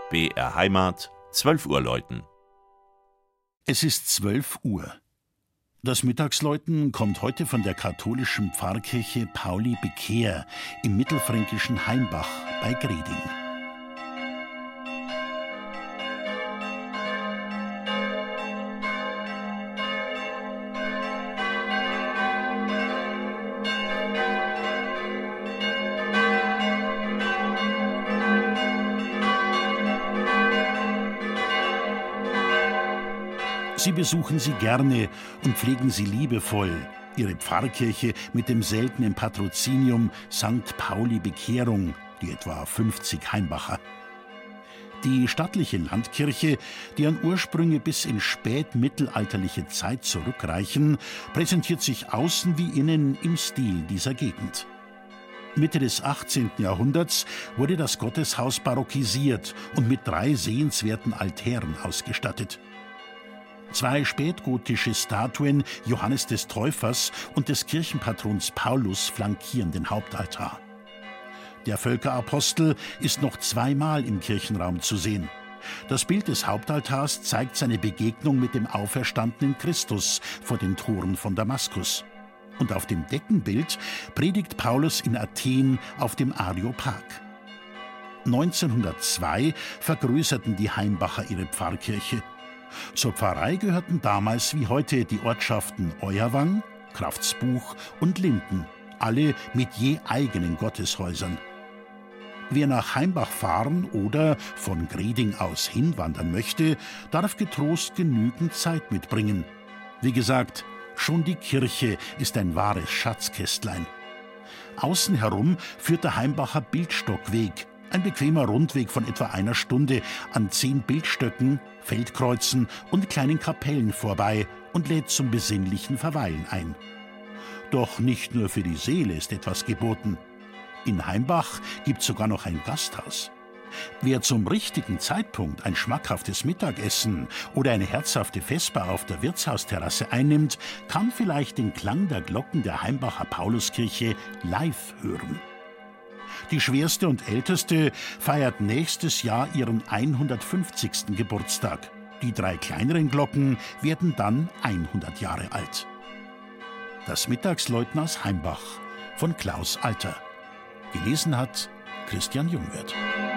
BR Heimat, 12 Uhr läuten. Es ist 12 Uhr. Das Mittagsläuten kommt heute von der katholischen Pfarrkirche Pauli Bekehr im mittelfränkischen Heimbach bei Greding. Sie besuchen sie gerne und pflegen sie liebevoll, ihre Pfarrkirche mit dem seltenen Patrozinium St. Pauli Bekehrung, die etwa 50 Heimbacher. Die stattliche Landkirche, deren Ursprünge bis in spätmittelalterliche Zeit zurückreichen, präsentiert sich außen wie innen im Stil dieser Gegend. Mitte des 18. Jahrhunderts wurde das Gotteshaus barockisiert und mit 3 sehenswerten Altären ausgestattet. 2 spätgotische Statuen Johannes des Täufers und des Kirchenpatrons Paulus flankieren den Hauptaltar. Der Völkerapostel ist noch 2-mal im Kirchenraum zu sehen. Das Bild des Hauptaltars zeigt seine Begegnung mit dem auferstandenen Christus vor den Toren von Damaskus. Und auf dem Deckenbild predigt Paulus in Athen auf dem Areopag. 1902 vergrößerten die Heimbacher ihre Pfarrkirche. Zur Pfarrei gehörten damals wie heute die Ortschaften Euerwang, Kraftsbuch und Linden, alle mit je eigenen Gotteshäusern. Wer nach Heimbach fahren oder von Greding aus hinwandern möchte, darf getrost genügend Zeit mitbringen. Wie gesagt, schon die Kirche ist ein wahres Schatzkästlein. Außen herum führt der Heimbacher Bildstockweg, ein bequemer Rundweg von etwa einer Stunde an 10 Bildstöcken, Feldkreuzen und kleinen Kapellen vorbei und lädt zum besinnlichen Verweilen ein. Doch nicht nur für die Seele ist etwas geboten. In Heimbach gibt's sogar noch ein Gasthaus. Wer zum richtigen Zeitpunkt ein schmackhaftes Mittagessen oder eine herzhafte Vesper auf der Wirtshausterrasse einnimmt, kann vielleicht den Klang der Glocken der Heimbacher Pauluskirche live hören. Die schwerste und älteste feiert nächstes Jahr ihren 150. Geburtstag. Die 3 kleineren Glocken werden dann 100 Jahre alt. Das Mittagsläuten aus Heimbach von Klaus Alter. Gelesen hat Christian Jungwirth.